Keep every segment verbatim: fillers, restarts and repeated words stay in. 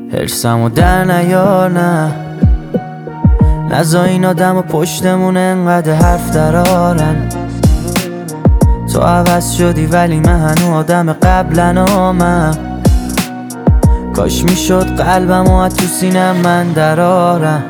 هرسمو در نیار نه نزا این آدم و پشتمون انقدر حرف درارن. تو عوض شدی ولی من هنو آدم قبلن آمم. کاش میشد قلبم و تو سینم من درارم.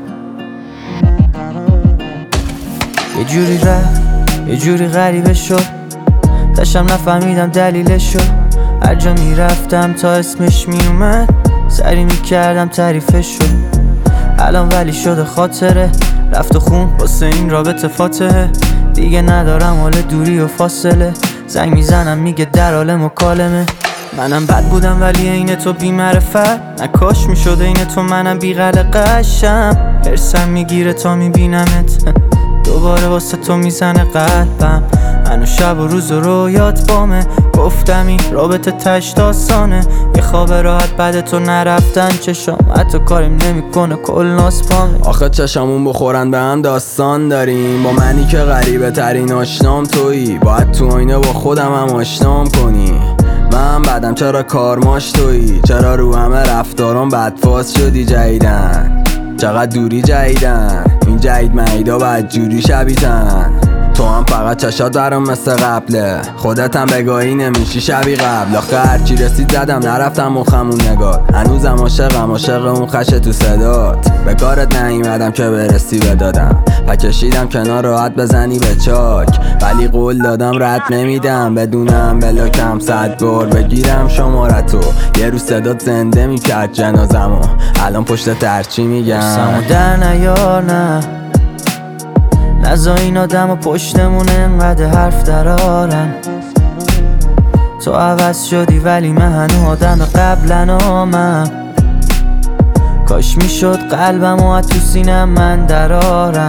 یه جوری رفت یه جوری غریبه شد، داشتم نفهمیدم دلیلشو. هر جا میرفتم تا اسمش میومد سری میکردم تعریفشو. الان ولی شده خاطره رفت و خون واسه این رابطه فاتحه. دیگه ندارم حال دوری و فاصله، زنگ میزنم میگه در حال مکالمه. منم بد بودم ولی این تو بی معرفت، نکاش میشده این تو منم بی قلقشم. هرسم میگیره تا میبینمت دوباره واسه تو میزنه قلبم. هنو شب و روز و رویات بامه، گفتم این رابطه تش داستانه. یه خواب راحت بعد تو نرفتن چشام حتی کاریم نمیکنه کل ناسپامه. آخه چشامون بخورن به هم داستان داریم، با منی که غریبه ترین آشنام تویی. باید تو آینه با خودم هم آشنام کنی. من بعدم چرا کارماش تویی، چرا رو همه رفتارم بدفاز شدی جدیدن. چقدر دوری جدیدن این جدید مهیدا بعد جوری شبیتن. تو هم فقط چشات برام مثل قبله، خودت هم بگاهی نمیشی شبی قبل. آخه هرچی رسید زدم نرفتم مخمون نگار. هنوزم عاشقم عاشق اون خشه تو صدات. به کارت نیومدم که برسی بدادم و کشیدم کنار راحت بزنی به چاک. ولی قول دادم رد نمیدم بدونم بلاکم صد بار بگیرم شمارتو. یه روز صدات زنده میکرد جنازمو، الان پشت ترچی میگم هرسمو در نیار نه نزا این آدم و پشتمون انقدر حرف درارن. تو عوض شدی ولی من هنو آدم قبلن آمم. کاش میشد قلبم و تو سینم من درارم.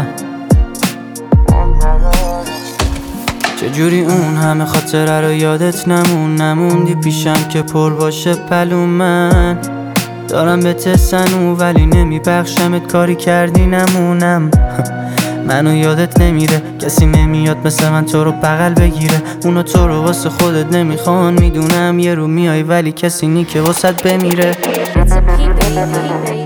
چجوری اون همه خاطره رو یادت نمون نموندی پیشم که پر باشه پلوم. من دارم به تسنو ولی نمیبخشمت، کاری کردی نمونم. منو یادت نمیره کسی نمیاد مثل من تو رو بغل بگیره. اونو تو رو واسه خودت نمیخوان میدونم. یه رو میای ولی کسی نی که واسط بمیره.